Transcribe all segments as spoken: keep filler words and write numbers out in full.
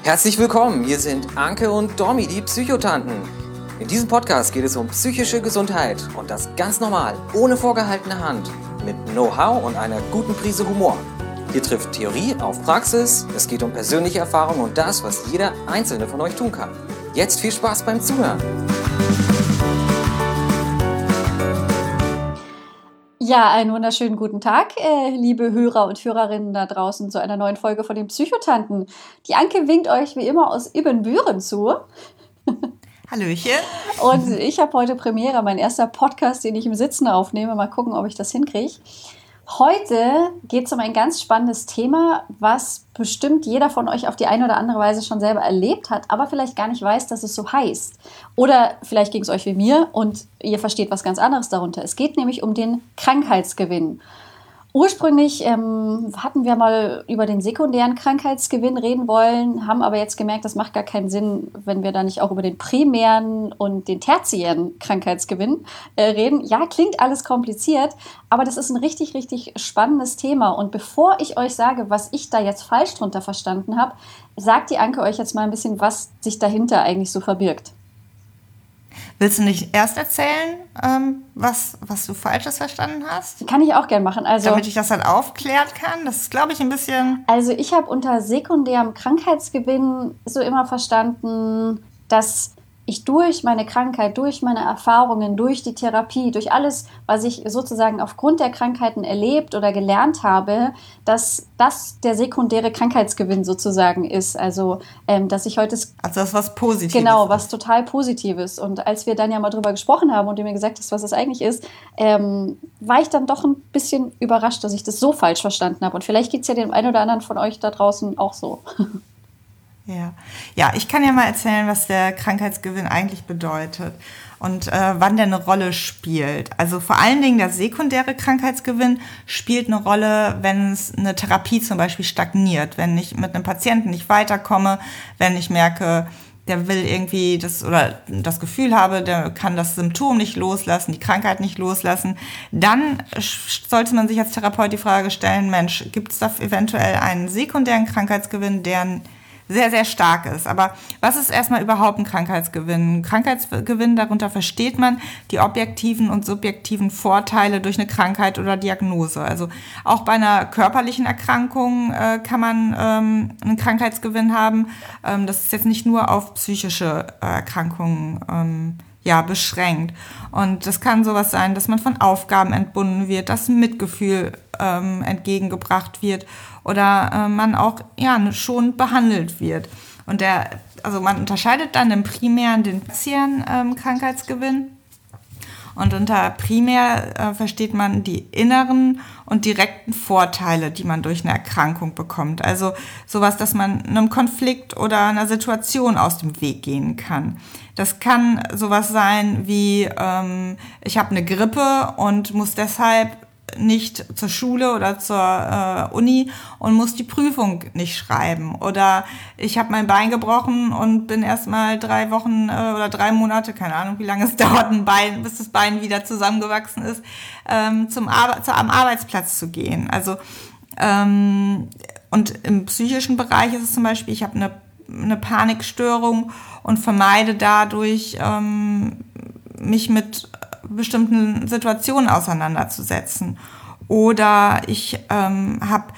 Herzlich willkommen, hier sind Anke und Domi, die Psychotanten. In diesem Podcast geht es um psychische Gesundheit und das ganz normal, ohne vorgehaltene Hand, mit Know-how und einer guten Prise Humor. Hier trifft Theorie auf Praxis, es geht um persönliche Erfahrungen und das, was jeder Einzelne von euch tun kann. Jetzt viel Spaß beim Zuhören. Ja, einen wunderschönen guten Tag, äh, liebe Hörer und Hörerinnen da draußen zu einer neuen Folge von den Psychotanten. Die Anke winkt euch wie immer aus Ibbenbüren zu. Hallöchen. Und ich habe heute Premiere, mein erster Podcast, den ich im Sitzen aufnehme. Mal gucken, ob ich das hinkriege. Heute geht es um ein ganz spannendes Thema, was bestimmt jeder von euch auf die eine oder andere Weise schon selber erlebt hat, aber vielleicht gar nicht weiß, dass es so heißt. Oder vielleicht ging es euch wie mir und ihr versteht was ganz anderes darunter. Es geht nämlich um den Krankheitsgewinn. Ursprünglich ähm, hatten wir mal über den sekundären Krankheitsgewinn reden wollen, haben aber jetzt gemerkt, das macht gar keinen Sinn, wenn wir da nicht auch über den primären und den tertiären Krankheitsgewinn äh, reden. Ja, klingt alles kompliziert, aber das ist ein richtig, richtig spannendes Thema. Und bevor ich euch sage, was ich da jetzt falsch drunter verstanden habe, sagt die Anke euch jetzt mal ein bisschen, was sich dahinter eigentlich so verbirgt. Willst du nicht erst erzählen, ähm, was, was du Falsches verstanden hast? Kann ich auch gern machen. Also, damit ich das dann aufklären kann? Das ist, glaube ich, ein bisschen... Also ich habe unter sekundärem Krankheitsgewinn so immer verstanden, dass ich durch meine Krankheit, durch meine Erfahrungen, durch die Therapie, durch alles, was ich sozusagen aufgrund der Krankheiten erlebt oder gelernt habe, dass das der sekundäre Krankheitsgewinn sozusagen ist. Also, ähm, dass ich heute... Also das ist was Positives. Genau, was total Positives. Und als wir dann ja mal drüber gesprochen haben und du mir gesagt hast, was das eigentlich ist, ähm, war ich dann doch ein bisschen überrascht, dass ich das so falsch verstanden habe. Und vielleicht geht es ja dem einen oder anderen von euch da draußen auch so. Ja. ja, ich kann ja mal erzählen, was der Krankheitsgewinn eigentlich bedeutet und äh, wann der eine Rolle spielt. Also vor allen Dingen der sekundäre Krankheitsgewinn spielt eine Rolle, wenn es eine Therapie zum Beispiel stagniert, wenn ich mit einem Patienten nicht weiterkomme, wenn ich merke, der will irgendwie das oder das Gefühl habe, der kann das Symptom nicht loslassen, die Krankheit nicht loslassen, dann sollte man sich als Therapeut die Frage stellen, Mensch, gibt es da eventuell einen sekundären Krankheitsgewinn, der sehr, sehr stark ist. Aber was ist erstmal überhaupt ein Krankheitsgewinn? Ein Krankheitsgewinn, darunter versteht man die objektiven und subjektiven Vorteile durch eine Krankheit oder Diagnose. Also auch bei einer körperlichen Erkrankung äh, kann man ähm, einen Krankheitsgewinn haben. Ähm, das ist jetzt nicht nur auf psychische äh, Erkrankungen ähm, ja, beschränkt. Und das kann sowas sein, dass man von Aufgaben entbunden wird, dass Mitgefühl ähm, entgegengebracht wird oder äh, man auch ja, schon behandelt wird. Und der, also man unterscheidet dann im primären den tertiären ähm, Krankheitsgewinn. Und unter primär äh, versteht man die inneren und direkten Vorteile, die man durch eine Erkrankung bekommt. Also sowas, dass man einem Konflikt oder einer Situation aus dem Weg gehen kann. Das kann sowas sein wie, ähm, ich habe eine Grippe und muss deshalb nicht zur Schule oder zur äh, Uni und muss die Prüfung nicht schreiben. Oder ich habe mein Bein gebrochen und bin erst mal drei Wochen äh, oder drei Monate, keine Ahnung, wie lange es dauert, ein Bein, bis das Bein wieder zusammengewachsen ist, ähm, zum Ar- zu, am Arbeitsplatz zu gehen. Also ähm, und im psychischen Bereich ist es zum Beispiel, ich habe eine, eine Panikstörung und vermeide dadurch, ähm, mich mit bestimmten Situationen auseinanderzusetzen. Oder ich ähm, hab,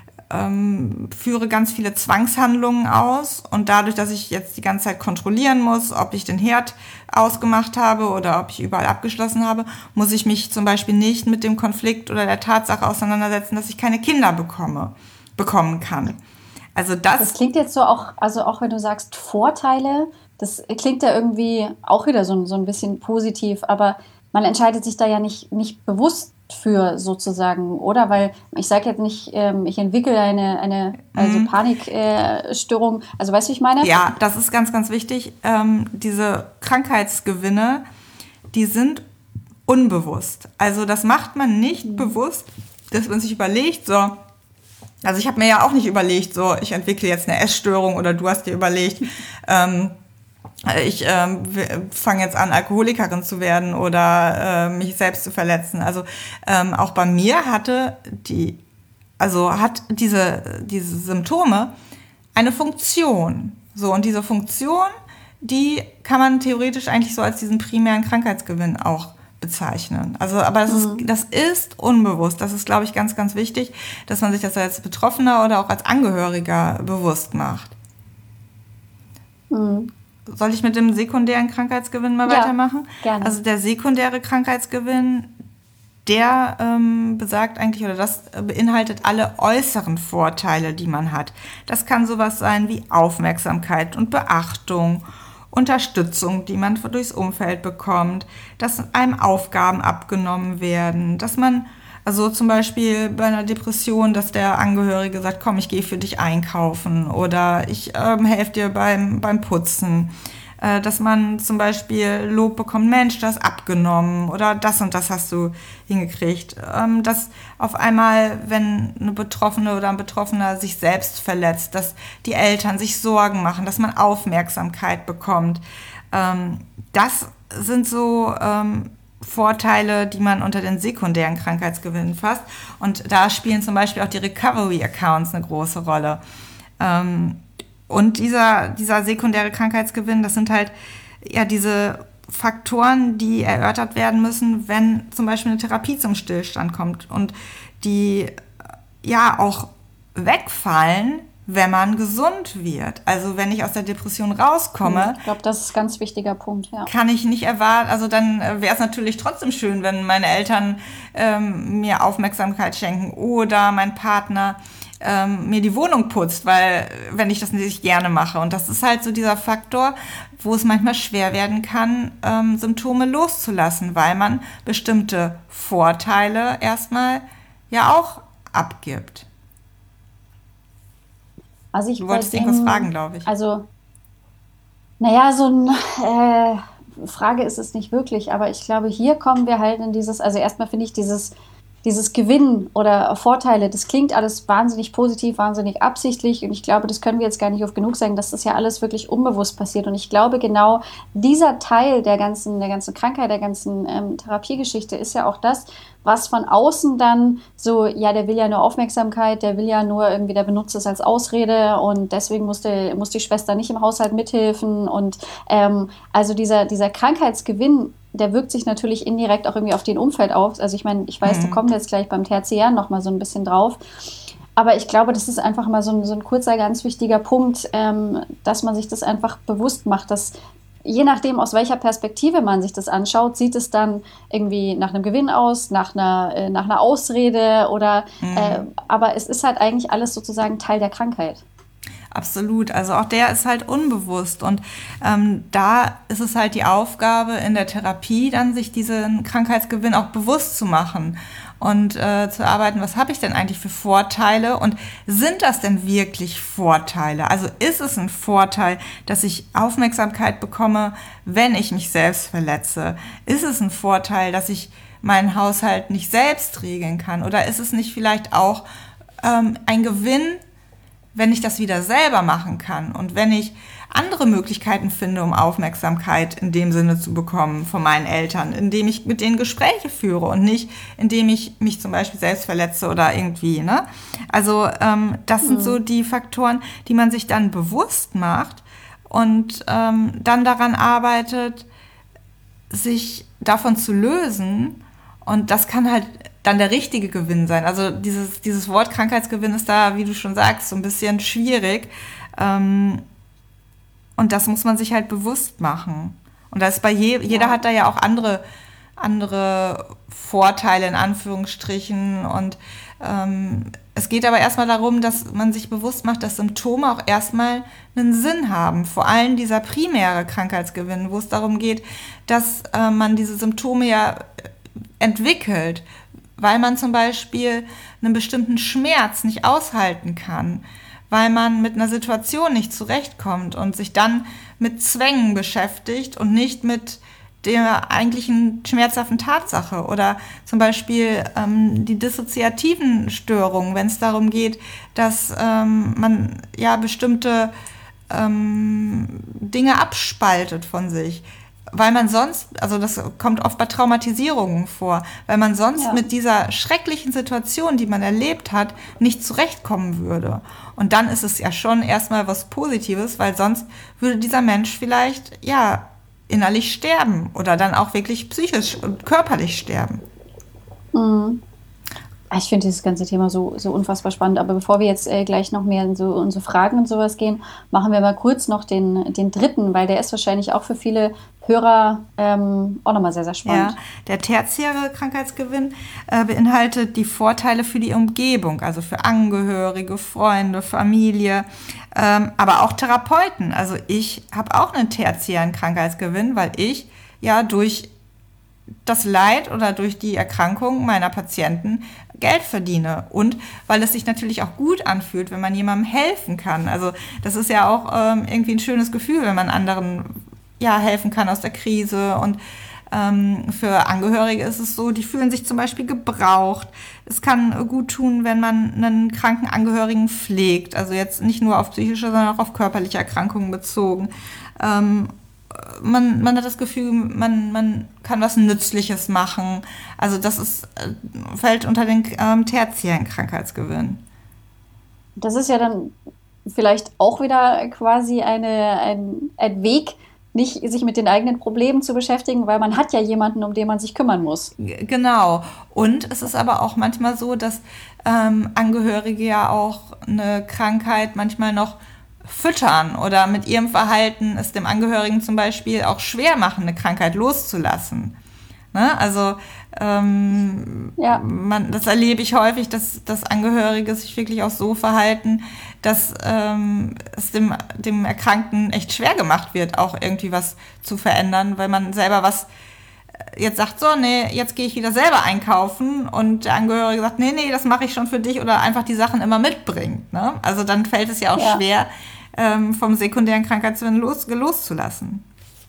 ähm, führe ganz viele Zwangshandlungen aus und dadurch, dass ich jetzt die ganze Zeit kontrollieren muss, ob ich den Herd ausgemacht habe oder ob ich überall abgeschlossen habe, muss ich mich zum Beispiel nicht mit dem Konflikt oder der Tatsache auseinandersetzen, dass ich keine Kinder bekomme, bekommen kann. Also das, das klingt jetzt so auch, also auch wenn du sagst Vorteile, das klingt ja irgendwie auch wieder so, so ein bisschen positiv, aber man entscheidet sich da ja nicht, nicht bewusst für sozusagen, oder? Weil ich sage jetzt nicht, ähm, ich entwickle eine, eine also mhm. Panikstörung. Äh, also weißt du, wie ich meine? Ja, das ist ganz, ganz wichtig. Ähm, diese Krankheitsgewinne, die sind unbewusst. Also das macht man nicht mhm. bewusst, dass man sich überlegt, so, also ich habe mir ja auch nicht überlegt, so, ich entwickle jetzt eine Essstörung oder du hast dir überlegt, ähm, ich ähm, fange jetzt an, Alkoholikerin zu werden oder äh, mich selbst zu verletzen. Also ähm, auch bei mir hatte die, also hat diese, diese Symptome eine Funktion. So, und diese Funktion, die kann man theoretisch eigentlich so als diesen primären Krankheitsgewinn auch bezeichnen. Also, aber das, mhm. ist, das ist unbewusst. Das ist, glaube ich, ganz, ganz wichtig, dass man sich das als Betroffener oder auch als Angehöriger bewusst macht. Mhm. Soll ich mit dem sekundären Krankheitsgewinn mal ja, weitermachen? Gerne. Also der sekundäre Krankheitsgewinn, der ähm, besagt eigentlich, oder das beinhaltet alle äußeren Vorteile, die man hat. Das kann sowas sein wie Aufmerksamkeit und Beachtung, Unterstützung, die man durchs Umfeld bekommt, dass einem Aufgaben abgenommen werden, dass man, also zum Beispiel bei einer Depression, dass der Angehörige sagt, komm, ich gehe für dich einkaufen oder ich ähm, helfe dir beim, beim Putzen. Äh, dass man zum Beispiel Lob bekommt, Mensch, du hast abgenommen oder das und das hast du hingekriegt. Ähm, dass auf einmal, wenn eine Betroffene oder ein Betroffener sich selbst verletzt, dass die Eltern sich Sorgen machen, dass man Aufmerksamkeit bekommt. Ähm, das sind so ähm, Vorteile, die man unter den sekundären Krankheitsgewinnen fasst. Und da spielen zum Beispiel auch die Recovery-Accounts eine große Rolle. Ähm, und dieser, dieser sekundäre Krankheitsgewinn, das sind halt ja diese Faktoren, die erörtert werden müssen, wenn zum Beispiel eine Therapie zum Stillstand kommt und die ja auch wegfallen, wenn man gesund wird. Also wenn ich aus der Depression rauskomme, ich glaube, das ist ein ganz wichtiger Punkt. Ja. Kann ich nicht erwarten, also dann wäre es natürlich trotzdem schön, wenn meine Eltern ähm, mir Aufmerksamkeit schenken oder mein Partner ähm, mir die Wohnung putzt, weil wenn ich das nicht gerne mache. Und das ist halt so dieser Faktor, wo es manchmal schwer werden kann, ähm, Symptome loszulassen, weil man bestimmte Vorteile erstmal ja auch abgibt. Also ich du wolltest dem, irgendwas fragen, glaube ich. Also, naja, so eine äh, Frage ist es nicht wirklich, aber ich glaube, hier kommen wir halt in dieses, also erstmal finde ich dieses, dieses Gewinnen oder Vorteile, das klingt alles wahnsinnig positiv, wahnsinnig absichtlich und ich glaube, das können wir jetzt gar nicht oft genug sagen, dass das ja alles wirklich unbewusst passiert und ich glaube, genau dieser Teil der ganzen, der ganzen Krankheit, der ganzen ähm, Therapiegeschichte ist ja auch das, was von außen dann so, ja, der will ja nur Aufmerksamkeit, der will ja nur irgendwie, der benutzt es als Ausrede und deswegen musste, muss die Schwester nicht im Haushalt mithelfen und ähm, also dieser, dieser Krankheitsgewinn, der wirkt sich natürlich indirekt auch irgendwie auf den Umfeld auf. Also ich meine, ich weiß, mhm. da kommen wir jetzt gleich beim Tertiär noch mal so ein bisschen drauf. Aber ich glaube, das ist einfach mal so ein, so ein kurzer, ganz wichtiger Punkt, ähm, dass man sich das einfach bewusst macht, dass je nachdem, aus welcher Perspektive man sich das anschaut, sieht es dann irgendwie nach einem Gewinn aus, nach einer, äh, nach einer Ausrede oder, mhm. äh, aber es ist halt eigentlich alles sozusagen Teil der Krankheit. Absolut, also auch der ist halt unbewusst und ähm, da ist es halt die Aufgabe in der Therapie, dann sich diesen Krankheitsgewinn auch bewusst zu machen und äh, zu arbeiten, was habe ich denn eigentlich für Vorteile und sind das denn wirklich Vorteile? Also ist es ein Vorteil, dass ich Aufmerksamkeit bekomme, wenn ich mich selbst verletze? Ist es ein Vorteil, dass ich meinen Haushalt nicht selbst regeln kann? Oder ist es nicht vielleicht auch ähm, ein Gewinn, wenn ich das wieder selber machen kann und wenn ich andere Möglichkeiten finde, um Aufmerksamkeit in dem Sinne zu bekommen von meinen Eltern, indem ich mit denen Gespräche führe und nicht, indem ich mich zum Beispiel selbst verletze oder irgendwie, ne? Also ähm, das sind mhm. so die Faktoren, die man sich dann bewusst macht und ähm, dann daran arbeitet, sich davon zu lösen und das kann halt dann der richtige Gewinn sein. Also dieses, dieses Wort Krankheitsgewinn ist da, wie du schon sagst, so ein bisschen schwierig. Ähm, und das muss man sich halt bewusst machen. Und das ist bei je, jeder hat da ja auch andere, andere Vorteile in Anführungsstrichen. Und ähm, es geht aber erstmal darum, dass man sich bewusst macht, dass Symptome auch erstmal einen Sinn haben. Vor allem dieser primäre Krankheitsgewinn, wo es darum geht, dass äh, man diese Symptome ja entwickelt, weil man zum Beispiel einen bestimmten Schmerz nicht aushalten kann, weil man mit einer Situation nicht zurechtkommt und sich dann mit Zwängen beschäftigt und nicht mit der eigentlichen schmerzhaften Tatsache oder zum Beispiel ähm, die dissoziativen Störungen, wenn es darum geht, dass ähm, man ja bestimmte ähm, Dinge abspaltet von sich. weil man sonst, also das kommt oft bei Traumatisierungen vor, weil man sonst Ja. mit dieser schrecklichen Situation, die man erlebt hat, nicht zurechtkommen würde. Und dann ist es ja schon erstmal was Positives, weil sonst würde dieser Mensch vielleicht, ja, innerlich sterben oder dann auch wirklich psychisch und körperlich sterben. Mhm. Ich finde dieses ganze Thema so, so unfassbar spannend. Aber bevor wir jetzt äh, gleich noch mehr in so unsere Fragen und sowas gehen, machen wir mal kurz noch den, den dritten, weil der ist wahrscheinlich auch für viele Hörer ähm, auch nochmal sehr, sehr spannend. Ja, der tertiäre Krankheitsgewinn äh, beinhaltet die Vorteile für die Umgebung, also für Angehörige, Freunde, Familie, ähm, aber auch Therapeuten. Also ich habe auch einen tertiären Krankheitsgewinn, weil ich ja durch das Leid oder durch die Erkrankung meiner Patienten Geld verdiene und weil es sich natürlich auch gut anfühlt, wenn man jemandem helfen kann. Also das ist ja auch ähm, irgendwie ein schönes Gefühl, wenn man anderen ja, helfen kann aus der Krise und ähm, für Angehörige ist es so, die fühlen sich zum Beispiel gebraucht. Es kann gut tun, wenn man einen kranken Angehörigen pflegt, also jetzt nicht nur auf psychische, sondern auch auf körperliche Erkrankungen bezogen. Ähm, Man, man hat das Gefühl, man, man kann was Nützliches machen. Also das ist, fällt unter den ähm, tertiären Krankheitsgewinn. Das ist ja dann vielleicht auch wieder quasi eine, ein, ein Weg, nicht sich mit den eigenen Problemen zu beschäftigen, weil man hat ja jemanden, um den man sich kümmern muss. G- Genau. Und es ist aber auch manchmal so, dass ähm, Angehörige ja auch eine Krankheit manchmal noch füttern oder mit ihrem Verhalten es dem Angehörigen zum Beispiel auch schwer machen, eine Krankheit loszulassen. Ne? Also ähm, Ja. man, das erlebe ich häufig, dass, dass Angehörige sich wirklich auch so verhalten, dass ähm, es dem, dem Erkrankten echt schwer gemacht wird, auch irgendwie was zu verändern, weil man selber was jetzt sagt, so, nee, jetzt gehe ich wieder selber einkaufen und der Angehörige sagt, nee, nee, das mache ich schon für dich oder einfach die Sachen immer mitbringt. Ne? Also dann fällt es ja auch Ja. schwer, ähm, vom sekundären Krankheitsgewinn los, loszulassen.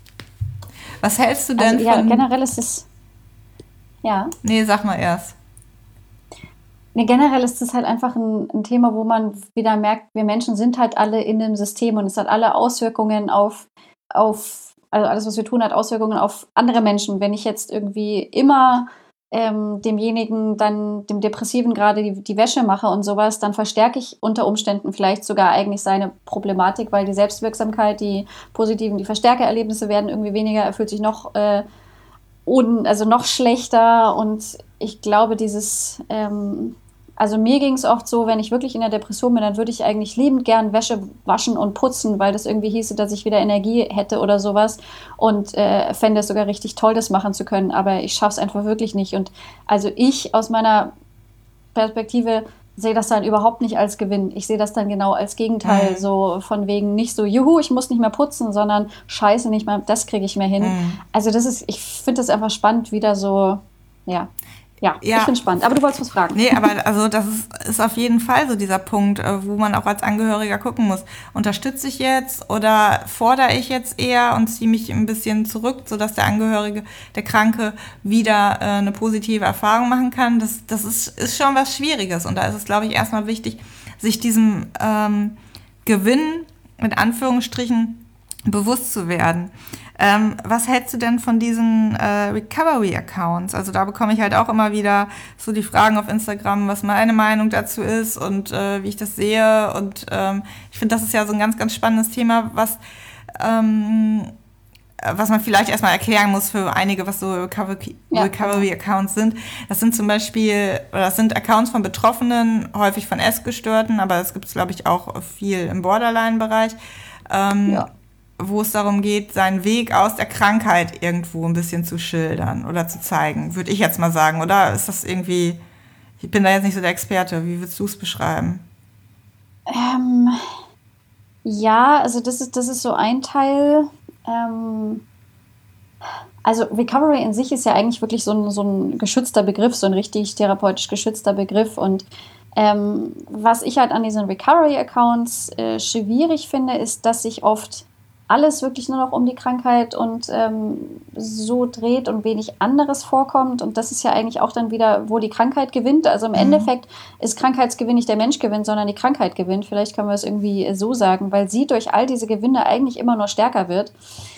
Was hältst du denn Also ja, von... generell ist es, ja, Nee, sag mal erst. nee, generell ist es halt einfach ein, ein Thema, wo man wieder merkt, wir Menschen sind halt alle in dem System und es hat alle Auswirkungen auf, auf, also alles, was wir tun, hat Auswirkungen auf andere Menschen. Wenn ich jetzt irgendwie immer ähm, demjenigen, dann dem Depressiven gerade die, die Wäsche mache und sowas, dann verstärke ich unter Umständen vielleicht sogar eigentlich seine Problematik, weil die Selbstwirksamkeit, die positiven, die Verstärkererlebnisse werden irgendwie weniger, er fühlt sich noch, äh, un, also noch schlechter und ich glaube, dieses, ähm, also mir ging es oft so, wenn ich wirklich in der Depression bin, dann würde ich eigentlich liebend gern Wäsche waschen und putzen, weil das irgendwie hieße, dass ich wieder Energie hätte oder sowas und äh, fände es sogar richtig toll, das machen zu können, aber ich schaffe es einfach wirklich nicht und also ich aus meiner Perspektive sehe das dann überhaupt nicht als Gewinn. Ich sehe das dann genau als Gegenteil, Mhm. so von wegen nicht so, juhu, ich muss nicht mehr putzen, sondern scheiße, nicht mehr, das kriege ich mehr hin. Mhm. Also das ist, ich finde das einfach spannend, wieder so, ja, ja, Ja. ich finde es spannend. Aber du wolltest was fragen. Nee, aber also das ist, ist auf jeden Fall so dieser Punkt, äh, wo man auch als Angehöriger gucken muss. Unterstütze ich jetzt oder fordere ich jetzt eher und ziehe mich ein bisschen zurück, sodass der Angehörige, der Kranke wieder äh, eine positive Erfahrung machen kann. Das, das ist, ist schon was Schwieriges. Und da ist es, glaube ich, erstmal wichtig, sich diesem ähm, Gewinn, mit Anführungsstrichen, bewusst zu werden. Ähm, was hältst du denn von diesen äh, Recovery-Accounts? Also da bekomme ich halt auch immer wieder so die Fragen auf Instagram, was meine Meinung dazu ist und äh, wie ich das sehe. Und ähm, ich finde, das ist ja so ein ganz, ganz spannendes Thema, was, ähm, was man vielleicht erstmal erklären muss für einige, was so Recovery- Ja. Recovery-Accounts sind. Das sind zum Beispiel, oder das sind Accounts von Betroffenen, häufig von Essgestörten, aber es gibt es, glaube ich, auch viel im Borderline-Bereich. Ähm, Ja. wo es darum geht, seinen Weg aus der Krankheit irgendwo ein bisschen zu schildern oder zu zeigen, würde ich jetzt mal sagen. Oder ist das irgendwie, ich bin da jetzt nicht so der Experte, wie würdest du es beschreiben? Ähm, ja, also das ist, das ist so ein Teil. Ähm, also Recovery in sich ist ja eigentlich wirklich so ein, so ein geschützter Begriff, so ein richtig therapeutisch geschützter Begriff. Und ähm, was ich halt an diesen Recovery-Accounts äh, schwierig finde, ist, dass sich oft alles wirklich nur noch um die Krankheit und ähm, so dreht und wenig anderes vorkommt. Und das ist ja eigentlich auch dann wieder, wo die Krankheit gewinnt. Also im Mhm. Endeffekt ist Krankheitsgewinn nicht der Mensch gewinnt, sondern die Krankheit gewinnt. Vielleicht können wir es irgendwie so sagen, weil sie durch all diese Gewinne eigentlich immer nur stärker wird.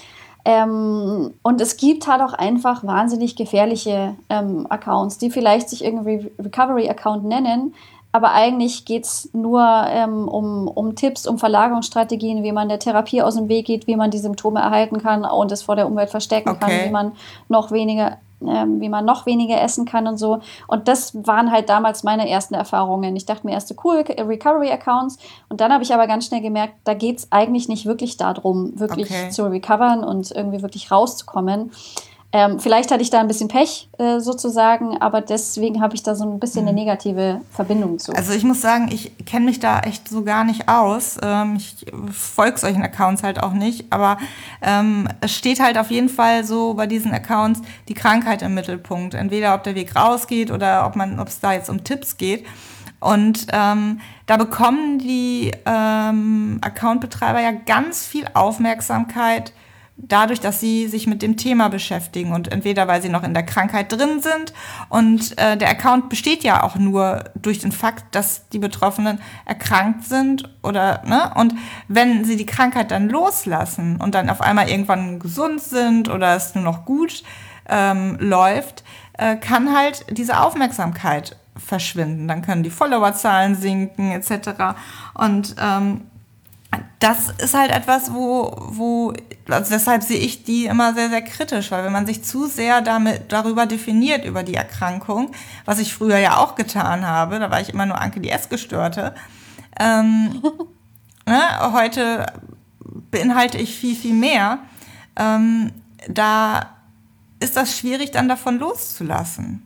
Ähm, und es gibt halt auch einfach wahnsinnig gefährliche ähm, Accounts, die vielleicht sich irgendwie Recovery-Account nennen, aber eigentlich geht es nur ähm, um, um Tipps, um Verlagerungsstrategien, wie man der Therapie aus dem Weg geht, wie man die Symptome erhalten kann und es vor der Umwelt verstecken Okay. kann, wie man noch weniger, ähm, wie man noch weniger essen kann und so. Und das waren halt damals meine ersten Erfahrungen. Ich dachte mir erst so cool, Recovery-Accounts. Und dann habe ich aber ganz schnell gemerkt, da geht es eigentlich nicht wirklich darum, wirklich Okay. zu recovern und irgendwie wirklich rauszukommen. Ähm, vielleicht hatte ich da ein bisschen Pech äh, sozusagen, aber deswegen habe ich da so ein bisschen eine negative Verbindung zu. Also ich muss sagen, ich kenne mich da echt so gar nicht aus. Ähm, ich folge solchen Accounts halt auch nicht, aber ähm, es steht halt auf jeden Fall so bei diesen Accounts die Krankheit im Mittelpunkt. Entweder ob der Weg rausgeht oder ob man, ob es da jetzt um Tipps geht. Und ähm, da bekommen die ähm, Accountbetreiber ja ganz viel Aufmerksamkeit dadurch, dass sie sich mit dem Thema beschäftigen und entweder, weil sie noch in der Krankheit drin sind und äh, der Account besteht ja auch nur durch den Fakt, dass die Betroffenen erkrankt sind oder, ne, und wenn sie die Krankheit dann loslassen und dann auf einmal irgendwann gesund sind oder es nur noch gut ähm, läuft, äh, kann halt diese Aufmerksamkeit verschwinden. Dann können die Followerzahlen sinken et cetera. Und ähm, das ist halt etwas, wo, wo also deshalb sehe ich die immer sehr, sehr kritisch, weil wenn man sich zu sehr damit, darüber definiert, über die Erkrankung, was ich früher ja auch getan habe, da war ich immer nur Anke die Essgestörte, ähm, ne, heute beinhalte ich viel, viel mehr, ähm, da ist das schwierig, dann davon loszulassen.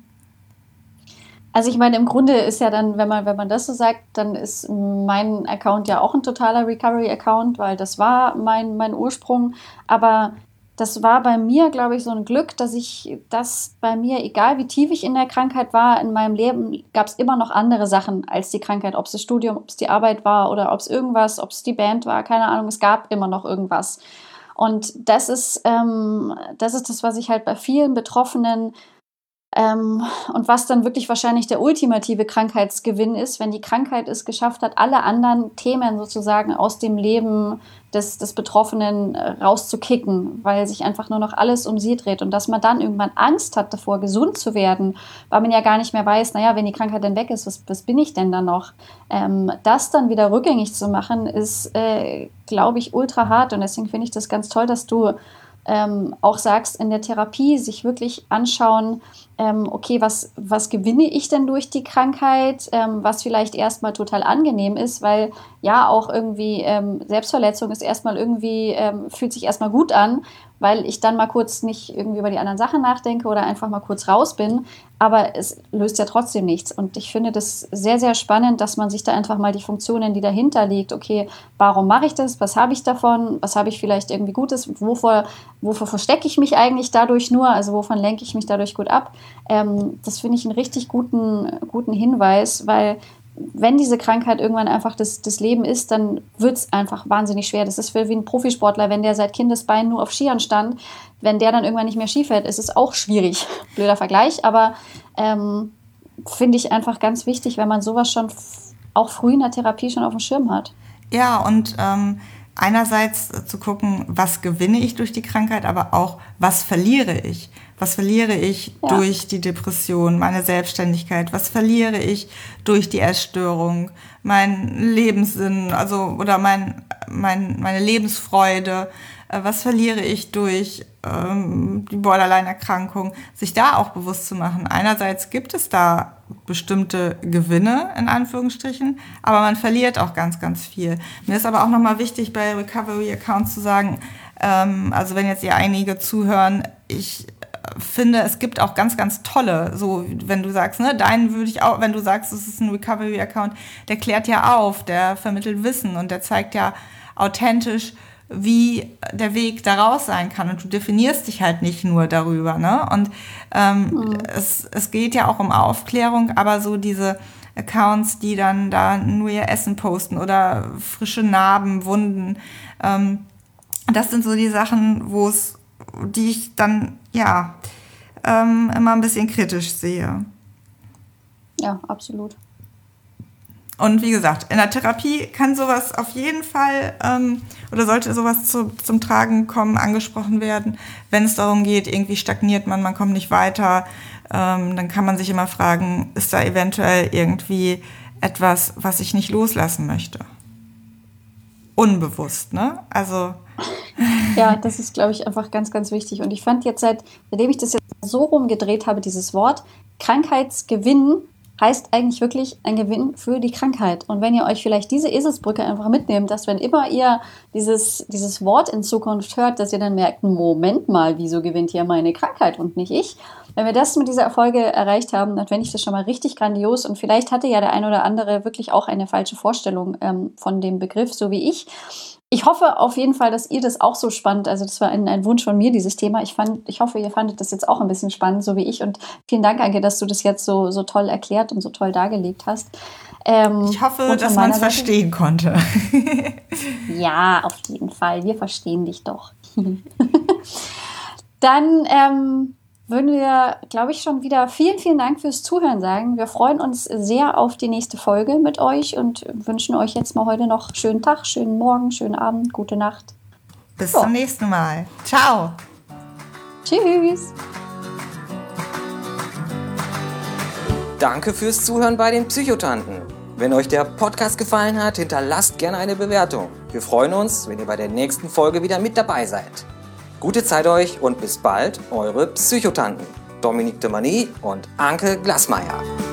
Also ich meine, im Grunde ist ja dann, wenn man, wenn man das so sagt, dann ist mein Account ja auch ein totaler Recovery-Account, weil das war mein, mein Ursprung. Aber das war bei mir, glaube ich, so ein Glück, dass ich, dass bei mir, egal wie tief ich in der Krankheit war, in meinem Leben gab es immer noch andere Sachen als die Krankheit. Ob es das Studium, ob es die Arbeit war oder ob es irgendwas, ob es die Band war, keine Ahnung, es gab immer noch irgendwas. Und das ist, ähm, das ist das, was ich halt bei vielen Betroffenen Ähm, und was dann wirklich wahrscheinlich der ultimative Krankheitsgewinn ist, wenn die Krankheit es geschafft hat, alle anderen Themen sozusagen aus dem Leben des, des Betroffenen rauszukicken, weil sich einfach nur noch alles um sie dreht. Und dass man dann irgendwann Angst hat davor, gesund zu werden, weil man ja gar nicht mehr weiß, naja, wenn die Krankheit dann weg ist, was, was bin ich denn dann noch? Ähm, das dann wieder rückgängig zu machen, ist, äh, glaube ich, ultra hart. Und deswegen finde ich das ganz toll, dass du Ähm, auch sagst, in der Therapie sich wirklich anschauen, ähm, okay, was, was gewinne ich denn durch die Krankheit, ähm, was vielleicht erstmal total angenehm ist, weil ja auch irgendwie ähm, Selbstverletzung ist erstmal irgendwie, ähm, fühlt sich erstmal gut an, weil ich dann mal kurz nicht irgendwie über die anderen Sachen nachdenke oder einfach mal kurz raus bin, aber es löst ja trotzdem nichts. Und ich finde das sehr, sehr spannend, dass man sich da einfach mal die Funktionen, die dahinter liegt, okay, warum mache ich das, was habe ich davon, was habe ich vielleicht irgendwie Gutes, wovor, wovor verstecke ich mich eigentlich dadurch nur, also wovon lenke ich mich dadurch gut ab. Ähm, das finde ich einen richtig guten, guten Hinweis, weil wenn diese Krankheit irgendwann einfach das, das Leben ist, dann wird es einfach wahnsinnig schwer. Das ist wie ein Profisportler, wenn der seit Kindesbeinen nur auf Skiern stand, wenn der dann irgendwann nicht mehr Ski fährt, ist es auch schwierig. Blöder Vergleich, aber ähm, finde ich einfach ganz wichtig, wenn man sowas schon f- auch früh in der Therapie schon auf dem Schirm hat. Ja, und ähm, einerseits zu gucken, was gewinne ich durch die Krankheit, aber auch, was verliere ich? Was verliere ich ja. durch die Depression, meine Selbstständigkeit? Was verliere ich durch die Essstörung, meinen Lebenssinn, also oder mein, mein, meine Lebensfreude? Was verliere ich durch ähm, die Borderline-Erkrankung? Sich da auch bewusst zu machen. Einerseits gibt es da bestimmte Gewinne, in Anführungsstrichen, aber man verliert auch ganz, ganz viel. Mir ist aber auch nochmal wichtig, bei Recovery-Accounts zu sagen, ähm, also wenn jetzt ihr einige zuhören, ich finde, es gibt auch ganz, ganz tolle, so wenn du sagst, ne, deinen würde ich auch, wenn du sagst, es ist ein Recovery-Account, der klärt ja auf, der vermittelt Wissen und der zeigt ja authentisch, wie der Weg daraus sein kann. Und du definierst dich halt nicht nur darüber, ne? Und ähm, mhm. es, es geht ja auch um Aufklärung, aber so diese Accounts, die dann da nur ihr Essen posten oder frische Narben, Wunden, ähm, das sind so die Sachen, wo es, die ich dann, ja, ähm, immer ein bisschen kritisch sehe. Ja, absolut. Und wie gesagt, in der Therapie kann sowas auf jeden Fall ähm, oder sollte sowas zu, zum Tragen kommen, angesprochen werden. Wenn es darum geht, irgendwie stagniert man, man kommt nicht weiter, ähm, dann kann man sich immer fragen, ist da eventuell irgendwie etwas, was ich nicht loslassen möchte? Unbewusst, ne? Also... Ja, das ist, glaube ich, einfach ganz, ganz wichtig. Und ich fand jetzt, seit, seitdem ich das jetzt so rumgedreht habe, dieses Wort Krankheitsgewinn heißt eigentlich wirklich ein Gewinn für die Krankheit. Und wenn ihr euch vielleicht diese Eselsbrücke einfach mitnehmt, dass wenn immer ihr dieses, dieses Wort in Zukunft hört, dass ihr dann merkt, Moment mal, wieso gewinnt hier meine Krankheit und nicht ich? Wenn wir das mit dieser Erfolge erreicht haben, dann fände ich das schon mal richtig grandios. Und vielleicht hatte ja der ein oder andere wirklich auch eine falsche Vorstellung ähm, von dem Begriff, so wie ich. Ich hoffe auf jeden Fall, dass ihr das auch so spannend, also das war ein, ein Wunsch von mir, dieses Thema. Ich fand, ich hoffe, ihr fandet das jetzt auch ein bisschen spannend, so wie ich. Und vielen Dank, Anke, dass du das jetzt so, so toll erklärt und so toll dargelegt hast. Ähm, ich hoffe, dass man es verstehen konnte. Ja, auf jeden Fall. Wir verstehen dich doch. Dann ähm, würden wir, glaube ich, schon wieder vielen, vielen Dank fürs Zuhören sagen. Wir freuen uns sehr auf die nächste Folge mit euch und wünschen euch jetzt mal heute noch schönen Tag, schönen Morgen, schönen Abend, gute Nacht. Bis so. Zum nächsten Mal. Ciao. Tschüss. Danke fürs Zuhören bei den Psychotanten. Wenn euch der Podcast gefallen hat, hinterlasst gerne eine Bewertung. Wir freuen uns, wenn ihr bei der nächsten Folge wieder mit dabei seid. Gute Zeit euch und bis bald, eure Psychotanten, Dominique de Mani und Anke Glasmeier.